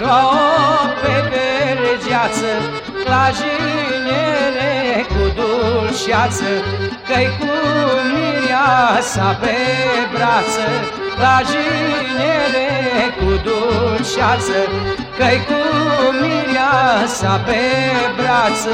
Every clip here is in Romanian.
Plouă pe vergeață, la jinere cu dulceață, că-i cu mireasa pe brață. La jinere cu dulceață, că-i cu mireasa pe brață.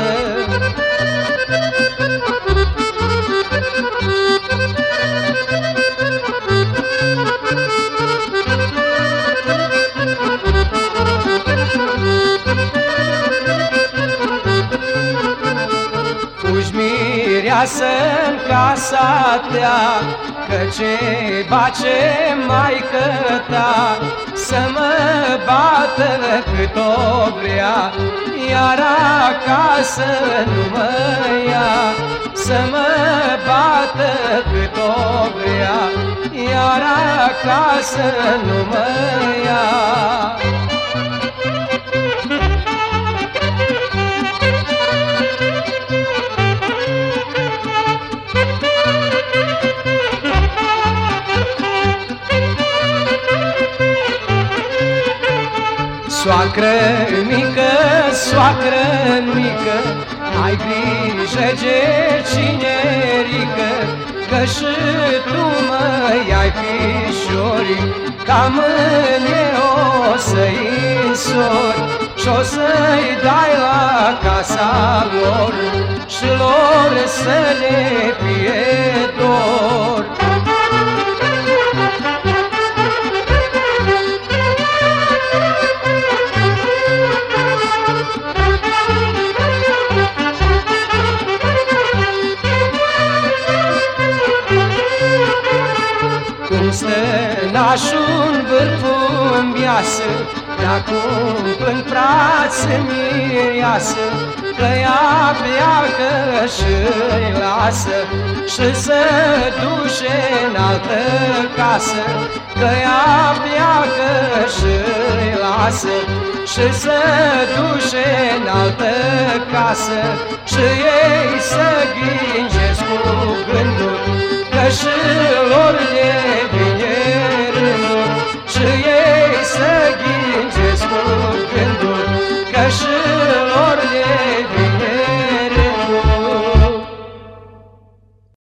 Mireasă-n casa ta, că ce bace maică ta, să mă bată cât o vrea, iar acasă nu mă ia. Să mă bată cât o vrea, iar acasă nu mă ia. Soacră mică, soacră mică, ai grijă de cinerică, că și tu măi-ai fișori, ca mâine o să-i însori și-o să-i dai la casa lor și lor să le fie dor. Cum stă nașul vârful-n biasă, de-acum până prață mireasă, că ea pleacă și-i lasă și să duce în altă casă. Că ea pleacă și-i lasă și să duce în altă casă și ei să ghingesc cu gând